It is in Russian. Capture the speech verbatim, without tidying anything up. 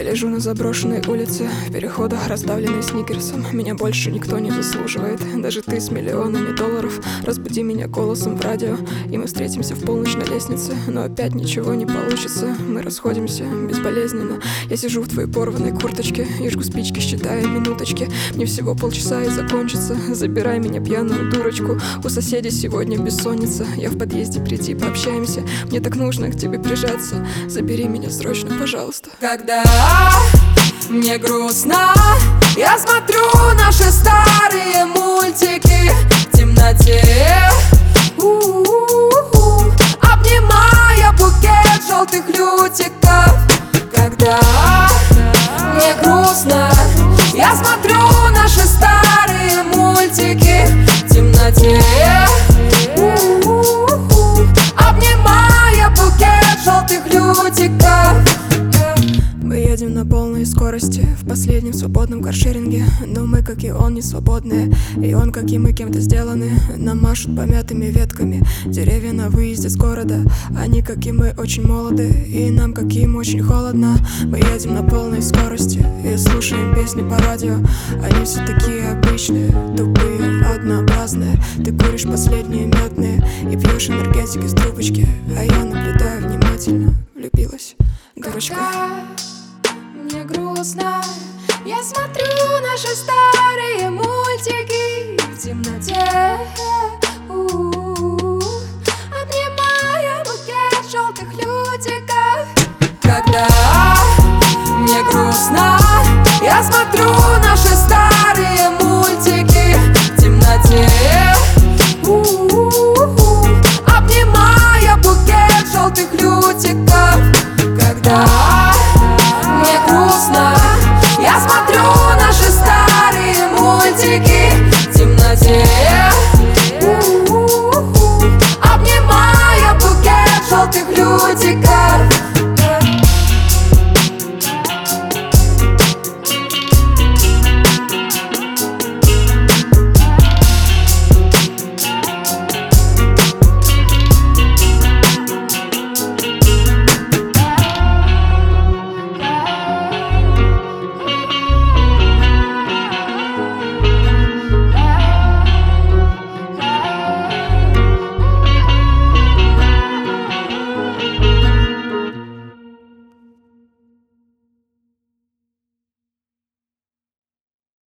лежу на заброшенной улице, в переходах, раздавленной сникерсом. Меня больше никто не заслуживает, даже ты с миллионами долларов. Разбуди меня голосом в радио, и мы встретимся в полночь на лестнице. Но опять ничего не получится, мы расходимся безболезненно. Я сижу в твоей порванной курточке и жгу спички, считая минуточки. Мне всего полчаса и закончится, забирай меня, пьяную дурочку. У соседей сегодня бессонница, я в подъезде, приди, пообщаемся. Мне так нужно к тебе прижаться, забери меня срочно, пожалуйста. Когда мне грустно, я смотрю наши старые мультики в темноте, У-у-у-у, обнимая букет желтых лютиков. Когда мне грустно, я смотрю наши старые мультики в темноте, У-у-у-у, обнимая букет желтых лютиков. Мы едем на полной скорости в последнем свободном каршеринге, но мы, как и он, не свободные, и он, как и мы, кем-то сделаны. Нам машут помятыми ветками деревья на выезде с города. Они, как и мы, очень молоды, и нам, как и им, очень холодно. Мы едем на полной скорости и слушаем песни по радио. Они все такие обычные, тупые, однообразные. Ты куришь последние мятные и пьешь энергетик из трубочки, а я наблюдаю внимательно, влюбилась, дурочка. Мне грустно, я смотрю наши старые мультики в темноте, У-у-у, обнимая букет желтых лютиков. Когда мне грустно, я смотрю наши